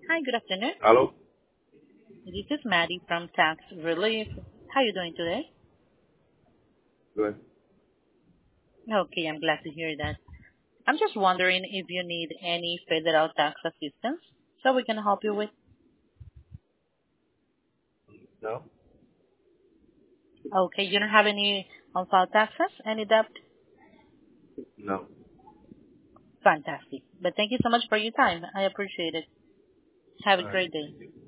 Hi, good afternoon. Hello? This is Maddie from Tax Relief. How are you doing today? Good. Okay, I'm glad to hear that. I'm just wondering if you need any federal tax assistance so we can help you with. No? Okay, you don't have any unfiled taxes, any debt? No. Fantastic. But thank you so much for your time. I appreciate it. Have a All right. great day. Thank you.